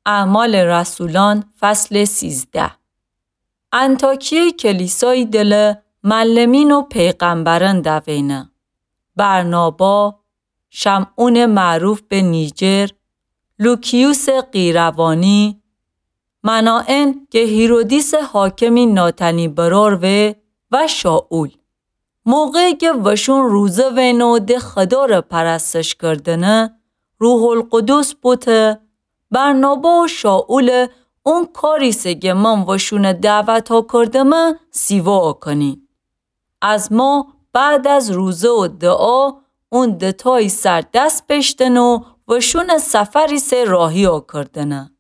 اعمال رسولان فصل 13. انطاکیه کلیسای دل معلمین و پیغمبران دوینه. برنابا، شمعون معروف به نیجر، لوکیوس قیروانی، منائن که هیرودیس حاکمی ناتنی برار و شاول. موقعی که وشون روزه وینو ده خدا را پرستش کردنه، روح القدس بوده. برنابا و شاول اون کاریسه که من وشون دعوت ها کردمه سیوا کنین. از ما بعد از روزه و دعا اون دتای سر دست بشتن و وشون سفری سه راهی ها کردنه.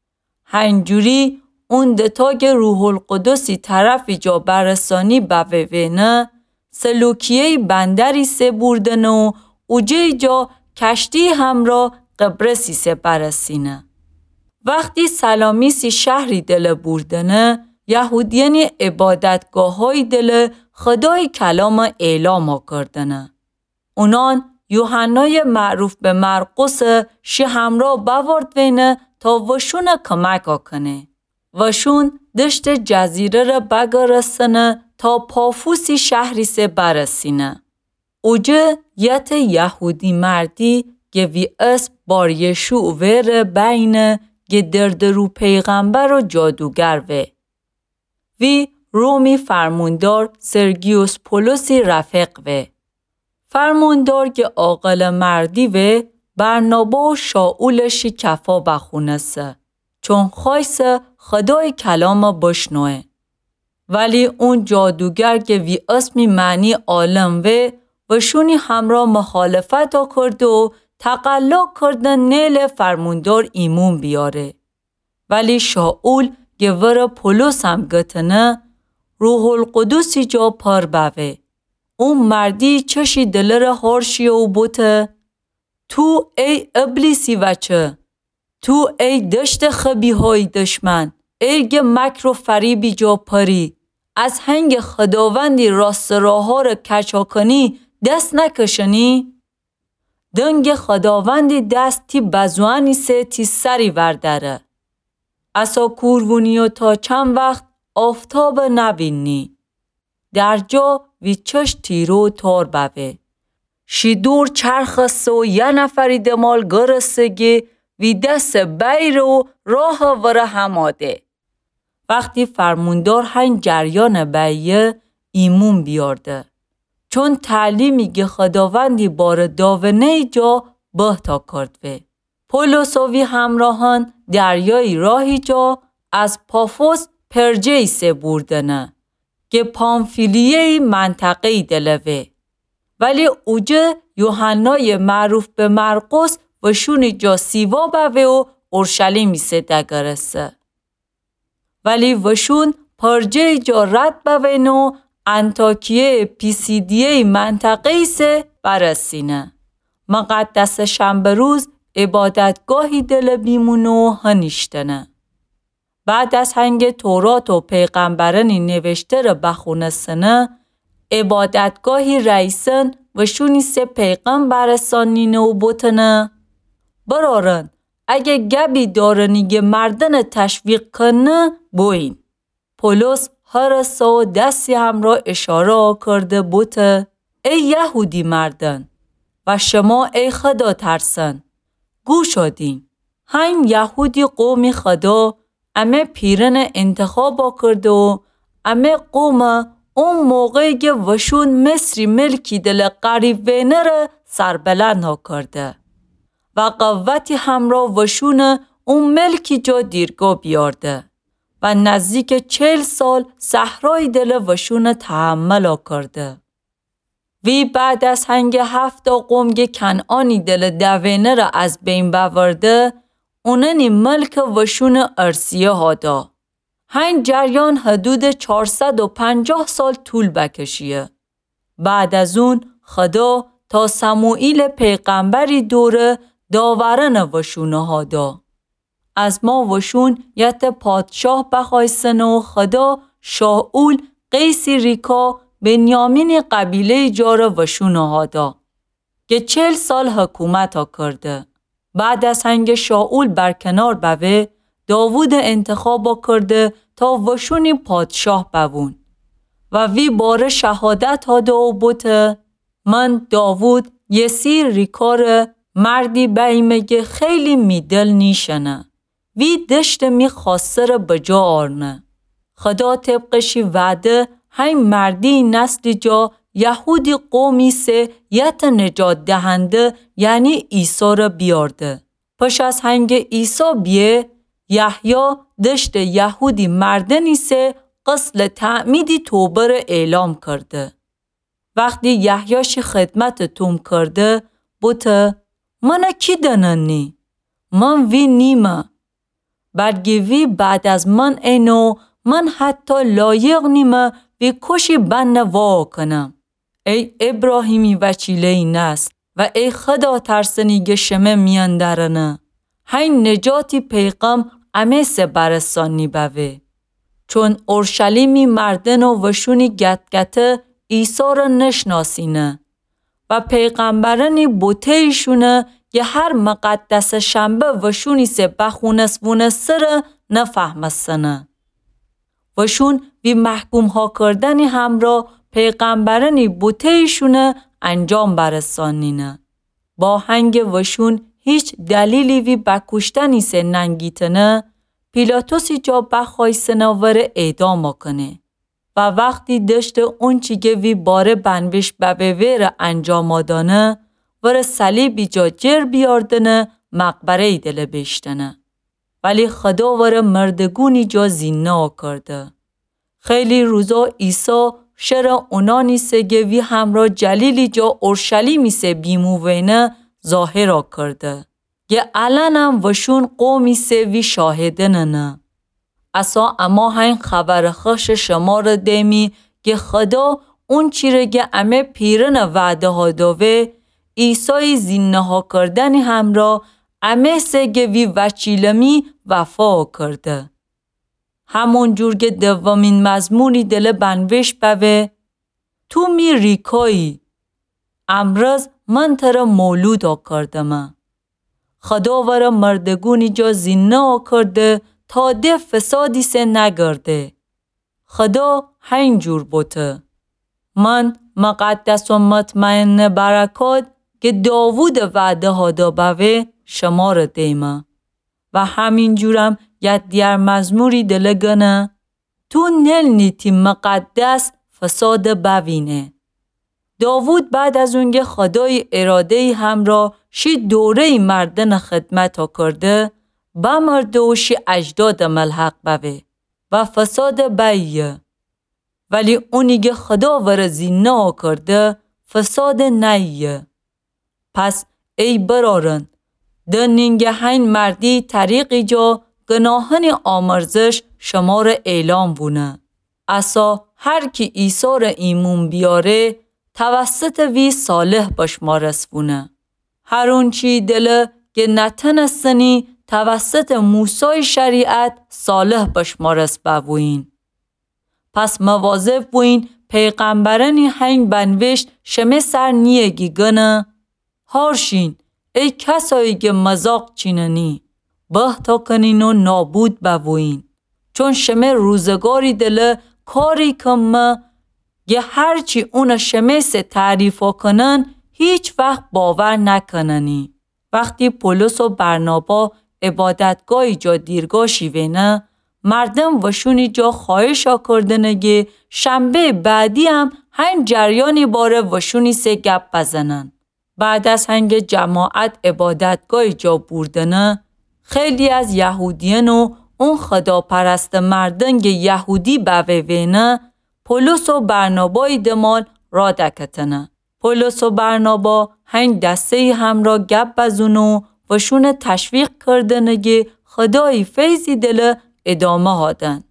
هنجوری اون دتا که روح القدسی طرفی جا برسانی بوینه، سلوکیه بندری سه بردن و اوجه جا کشتی همراه قبرسی سه برسینه. وقتی سلامیسی شهری دل بردنه، یهودیانی عبادتگاه های دل خدای کلام اعلام کردنه. اونان یوحنای معروف به مرقس شی همراه بورد وینه تا وشون کمک کنه. وشون دشت جزیره را بگرسنه تا پافوسی شهری سه برسینه. اوجه یت یهودی مردی که وی اسب بار یشوع ویر بین که درد رو پیغمبر و جادوگر وی رومی فرموندار سرگیوس پولوسی رفیق فرموندار که عاقل مردی برنابا و شاولشی کفا بخونسه چون خواست خدای کلام بشنوه. ولی اون جادوگر که وی اسمی معنی عالم و شونی همراه مخالفت ها کرد و تقلا کردن نیل فرموندار ایمون بیاره. ولی شاول که ور پولس هم گتنه روح القدسی جا پر بوه. اون مردی چشی دلر هارشی و بوته. تو ای ابلیسی وچه، تو ای دشت خبی های دشمن، ای گه مکر و فریبی جا پری، از هنگ خداوندی راست راه ها را کچا کنی دست نکشنی؟ دنگ خداوندی دست تی بزوانی سه تی سری ورداره. اسا کوروونیو تا چند وقت آفتاب نبینی. در جا وی چش تیرو تار بوه. شیدور چرخ سو یه نفری دمال گرسگی وی دست بیر و راه وره هماده. وقتی فرموندار هنگ جریان بیه ایمون بیارده. چون تعلیمی که خداوندی بار داونه جا بهتا کرد پولس و وی همراهان دریای راهی جا از پافوس پرجه سه بردنه که پامفیلیه منطقه دلوه. ولی اوجه یوحنای معروف به مرقس و شونی جا سیوا بوه و اورشلیمی سه دگرسه. ولی وشون پرجه جا رد بوه و انطاکیه پیسیدیه منطقه سه برسینه. مقدس شنبه روز عبادتگاهی دل بیمونو هنیشتنه. بعد از هنگ تورات و پیغمبرانی نوشته را بخونستنه، عبادتگاهی رئیسن و شونی سه پیغمبرسانینه و بوتنه. برارن اگه گبی دارنی که مردن تشویق کنه بوین. پولس هر سو دستی هم را اشاره کرده بوده ای یهودی مردن و شما ای خدا ترسن. گوش آدین. هین یهودی قومی خدا امه پیرن انتخاب کرده و امه قوم اون موقعی که وشون مصری ملکی دل قریب وینه را سربلند ها کرده و قوتی همراه وشون اون ملکی جا دیرگاه بیارده و نزدیک 40 سال صحرای دل وشون تحمل کرده. وی بعد از هنگ 7 قوم کنعانی دل دوینه را از بین بورده اوننی ملک وشون ارسیه ها دا. هنگ جریان حدود 450 سال طول بکشیه. بعد از اون خدا تا سموئیل پیغمبری دوره داورن وشونه ها دا. از ما وشون یت پادشاه بخوایسن و خدا شاول قیسی ریکا بنیامین قبیله جار وشونه ها دا که 40 سال حکومت ها کرده. بعد از هنگ شاول برکنار بوه، داوود انتخاب کرده تا وشونی پادشاه بوون. و وی باره شهادت هاده و بوته من داوود یسیر ریکار مردی بیمگه خیلی میدل نیشنه. وی دشت می خاصر بجا آرنه. خدا طبقشی وعده هی مردی نسل جا یهودی قومی سه یت نجات دهنده یعنی عیسی را بیارده. پس از هنگ عیسی بیه یحیی دشت یهودی مردنی سه قسل تعمیدی توبه را اعلام کرده. وقتی یحییش خدمت توم کرده بوته من کی دننی؟ من وی نیمه. برگی وی بعد از من اینو من حتی لایق نیمه وی کشی بند وا کنم. ای ابراهیمی وچیله نست و ای خدا ترسنیگ شمه میاندرنه. هی نجاتی پیغام امیس برسانی بوه. چون اورشلیمی مردن و وشونی گتگته عیسی را نشناسینه و پیغمبرانی بوتهیشونه که هر مقدس شنبه وشونی سه بخونس سر نفهمسنه. وشون بی محکوم ها کردنی هم را پیغمبرانی بوتهیشونه انجام برسانینه. با هنگ وشون هیچ دلیلی وی بکشتنی سه ننگیتنه پیلاتوسی جا بخوای سناور اعدام کنه و وقتی دشت اون چیگه وی باره بنوش ببویر انجام آدانه ور صلیبی جا جر بیاردنه مقبره ای دل بشتنه. ولی خدا ور مردگونی جا زینا کرده. خیلی روزا عیسی شر اونانی سگه وی همرا جلیلی جا اورشلیمی سه بیموینه ظاهر کرده. یه علنم وشون قومی سه وی شاهدنه نه. اصا اما هین خبر خوش شما را دیمی که خدا اون چیرگه امه پیرن وعده ها دوه عیسی زینه ها کردنی هم را امه سگه وی وچیلمی وفا کرده. همون جور که دوامین مزمونی دل بنوش بوه تو می ریکایی امروز من تر مولود ها کردم. خدا ور مردگونی جا زینه ها کرده تا ده فسادی سه نگرده. خدا هین جور بوده. من مقدس و مطمئن برکات که داوود وعده ها دا بوه شما را دیمه. و همین جورم ید دیار مزموری دلگنه تو نل نیتی مقدس فساد بوینه. داوود بعد از اونگه خدای ارادهی هم را شی دوره مردن خدمت ها کرده بمرده و شی اجداد ملحق بوه و فساد بیه. ولی اونیگه خدا ورزی نا کرده فساد نیه. پس ای برارن دنینگه هین مردی طریقی جا گناهن آمرزش شما را اعلام بونه. اسا هر کی عیسی را ایمون بیاره توسط وی صالح بشمارس بونه. هر اون چی دل که نتنستنی توسط موسی شریعت صالح بشمارس ببوین. پس مواظب بوین پیغمبرانی هنگ بنوشت شمه سر نیگی گنه هارشین ای کسایی که مزاق چیننی بحتا کنین و نابود ببوین. چون شمه روزگاری دل کاری کمه یه هرچی اون شمه سه تعریفا کنن هیچ وقت باور نکننی. وقتی پولس و برنابا عبادتگاهی جا دیرگاه شیوینه مردم وشونی جا خواهشا کردنگی شنبه بعدی هم هنگ جریانی باره وشونی سه گپ بزنن. بعد از هنگ جماعت عبادتگاهی جا بردنه خیلی از یهودیان و اون خداپرست مردنگ یهودی بوینه پولس و برنابای دمال را دکتنه. پولس و برنابا هنگ دسته هم را گپ بزونو وشون تشویق کردنگی خدای فیضی دل ادامه هادن.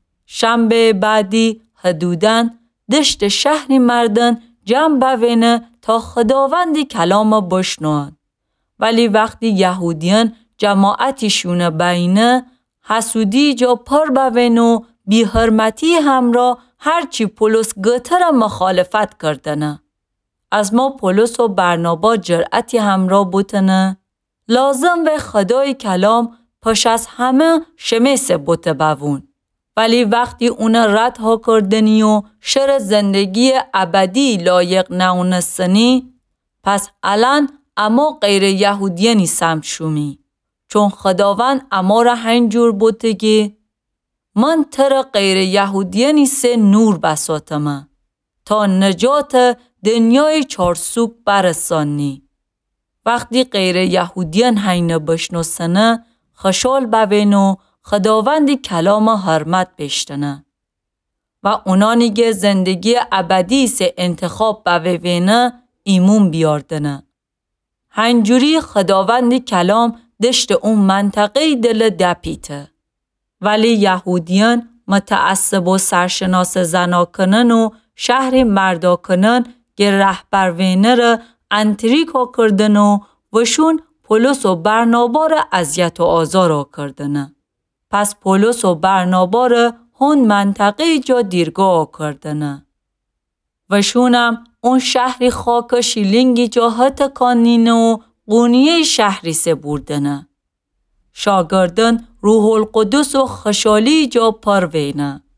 شنبه بعدی حدوداً دشت شهری مردن جمع بوینه تا خداوندی کلام بشنوان. ولی وقتی یهودیان جماعتیشون بینه حسودی جا پر بوینو بی حرمتی هم را هرچی پولس گتر مخالفت کردنه. از ما پولس و برنابا جرأتی هم را بوتنه لازم و خدای کلام پش از همه شمیس بوته بوون. ولی وقتی اون رد ها کردنی و شر زندگی ابدی لایق ناونستنی، پس الان اما غیر یهودیانی سمت شومی. چون خداوند اما را هنجور بوده که من تر غیر یهودیانی سه نور بساتم تا نجات دنیای چارسوک برسانی. وقتی غیر یهودیان هین بشناسنه خشال ببین و خداوند کلام حرمت بشتنه و اونانی که زندگی ابدی سه انتخاب بوینه ایمون بیاردنه. هنجوری خداوند کلام دشت اون منطقه دل دپیته. ولی یهودیان متعصب و سرشناس زنا کنن و شهر مردا کنن که رهبر وینه را انتریکا کردن و وشون پولس و برنابا را اذیت و آزار کردن. پس پولس و برنابا را هون منطقه جا دیرگاه کردن. وشونم اون شهری خاک شیلینگی جا حت کانین و قونیه شهری سه بردن. شاگردن روح القدس و خشالی جا پروینه.